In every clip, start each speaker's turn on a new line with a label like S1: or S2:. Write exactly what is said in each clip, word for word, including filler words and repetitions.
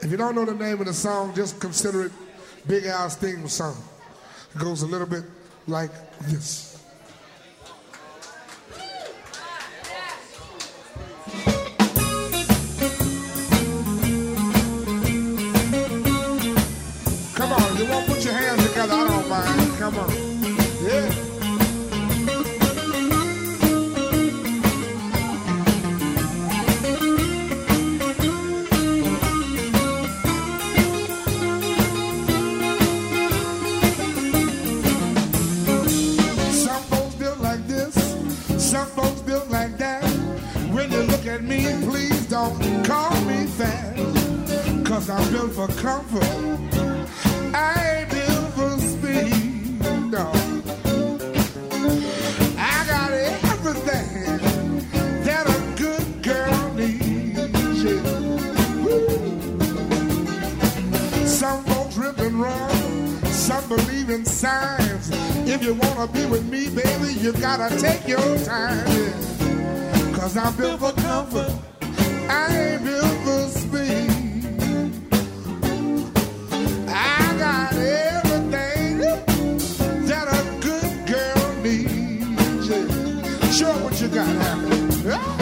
S1: If you don't know the name of the song, just consider it Big Al's theme song. It goes a little bit like this. Come on, you won't put your hands together, I don't mind. Come on. Yeah. At me, please don't call me fat, cause I'm built for comfort. I ain't built for speed, no. I got everything that a good girl needs, yeah. Some folks rip and run, some believe in science. If you wanna be with me, baby, you gotta take your time, yeah. Cause I'm built for comfort, I ain't built for speed. I got everything that a good girl needs, yeah. Show what you got happening. Hey.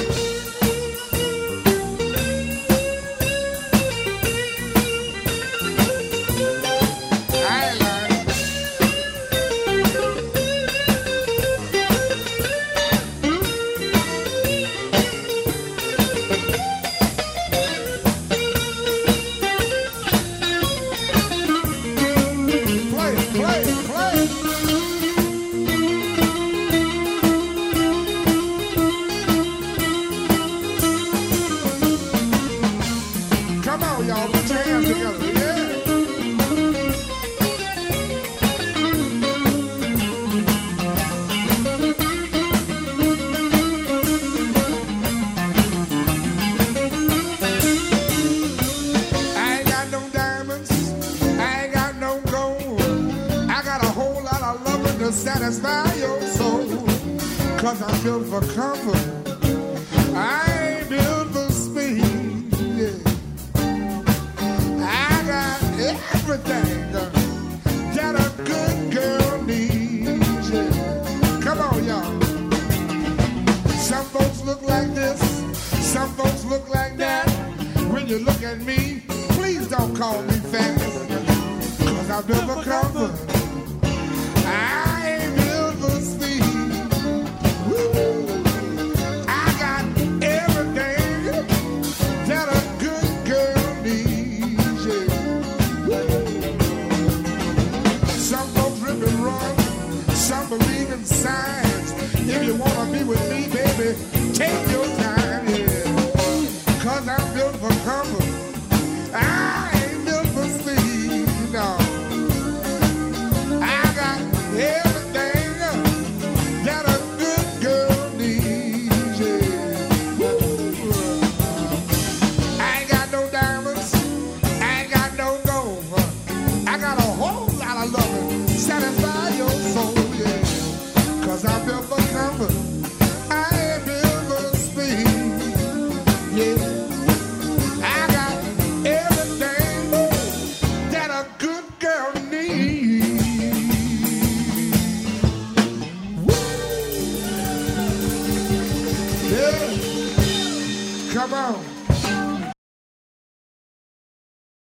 S1: Satisfy your soul, cause I'm built for comfort, I ain't built for speed, yeah. I got everything that a good girl needs, yeah. Come on, y'all. Some folks look like this, some folks look like that. When you look at me, please don't call me fat, cause I'm built for comfort, I believe in science. If you wanna be with me, baby, take your time, yeah. Cause I'm built for comfort. Ah!